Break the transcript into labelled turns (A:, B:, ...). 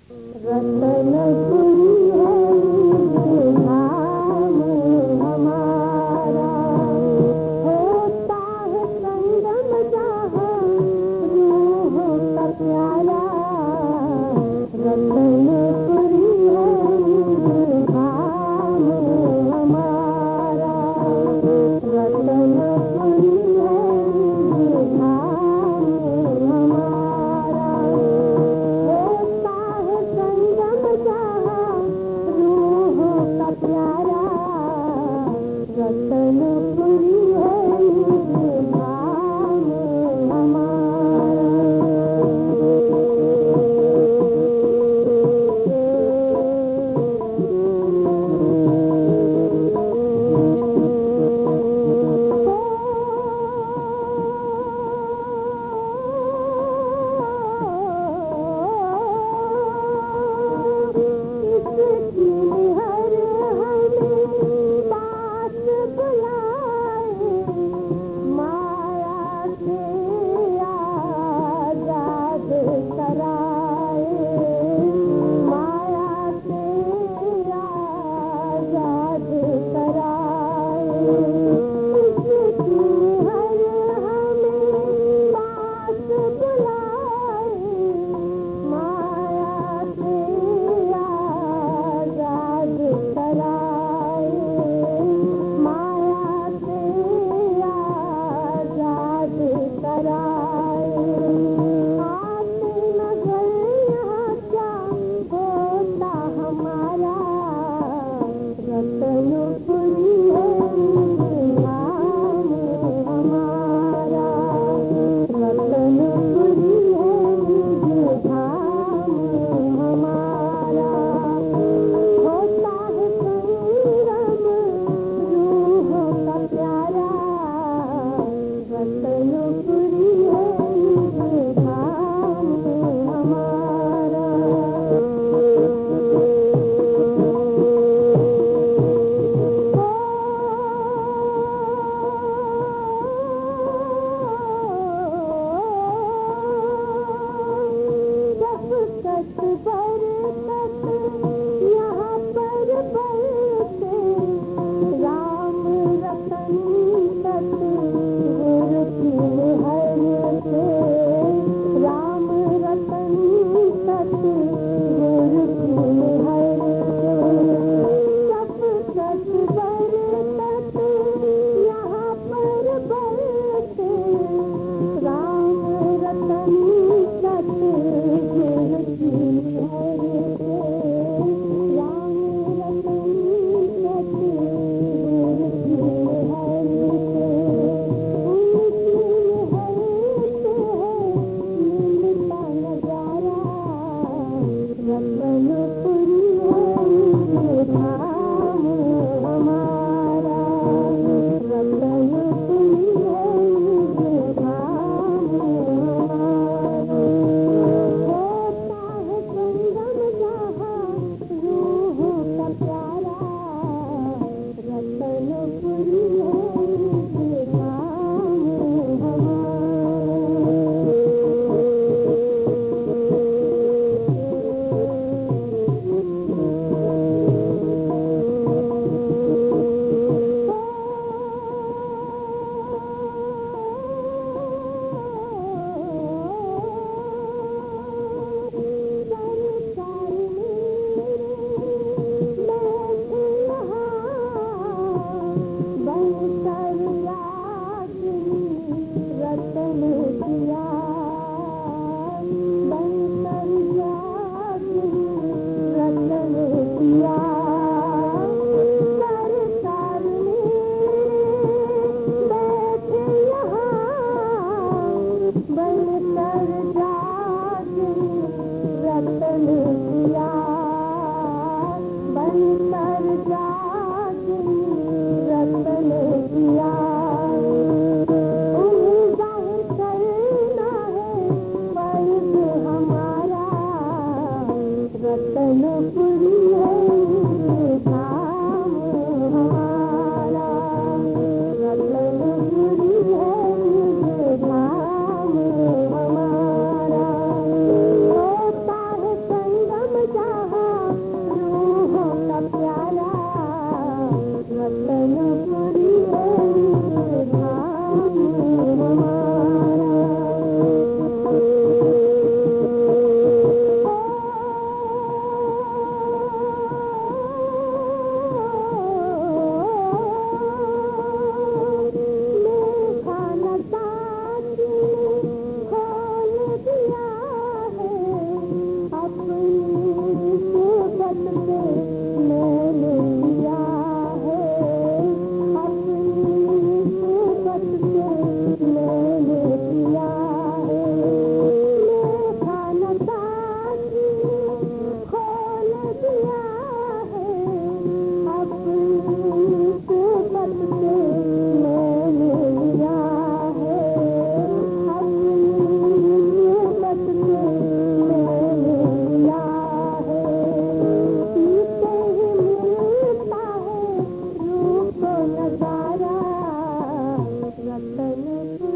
A: रतनपुरी है धाम हमारा, होता है संगम जहाँ रूह का प्यारा। रतनपुरी है धाम हमारा, रतनपुरी है धाम हमारा, होता है संगम जहाँ रूह का प्यारा। रतनपुरी है धाम हमारा। इसकी हर हमें पास बुलाए, माया से आजाद कराए, माया से आजाद कराए। इसकी हर हमें पास बुलाए, माया से आजाद कराए, माया से आजाद कराए। आते नजर यहाँ क्या होता हमारा। रतनपुरी है धाम हमारा, रतनपुरी है धाम हमारा, होता है संगम रूह का प्यारा। रतनपुरी है धाम हमारा। जब तक बरसत यहाँ पर बरसे, राम रतन तक गुरु की हर से, राम रतन तक गुरु की हर से। जब तक बरसत यहाँ पर बरसे, राम रतन तक गुरु की हर से, राम रतन तक गुरु की हर से। उनकी हर से मिलता नजारा। रतनपुरी है धाम हमारा, रतनपुरी है धाम हमारा, होता है संगम जहाँ रूह का प्यारा। रतनपुरी है धाम हमारा। रतनपुरी है धाम हमारा, रतनपुरी है धाम हमारा, होता है संगम मन